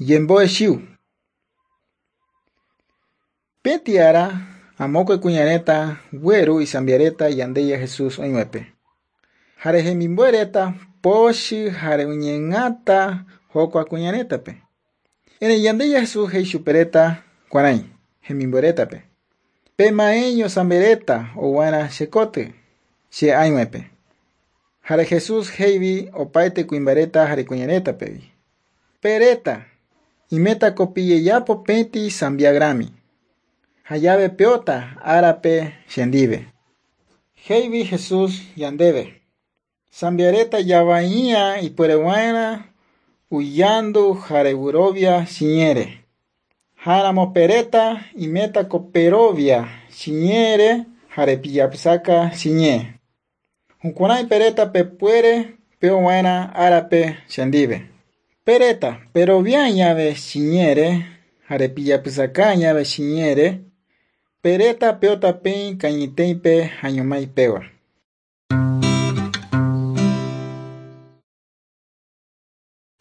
yemboe shiu. Petiara amoque cuñareta güeru y sambiareta yandeya Jesús oimepe. Jare jemimbuereta poshi jare uñengata jokua cuñareta pe. Ene yandeya Jesús hei supereta guaray jemimbuereta pe. Pe maeño sambereta o guana shekote she aimepe. Jare Jesús heivi opaite cuimbareta jare cuñareta pevi. Pereta imeta copille yapo penti sambiagrami. Hayabe peota arape shendive. Heivi Jesús yandeve. Sambiareta yavaía y puereguana huyando jareburovia siñere. Jaramo pereta y meta coperovia siñere jarepillapsaka siñe. Unkunai pereta pepuere peoguana arape shendive. Pereta perovia llave siñere jarepillapsaka llave siñere. Pereta peota pen cañiteipe añomai pewa.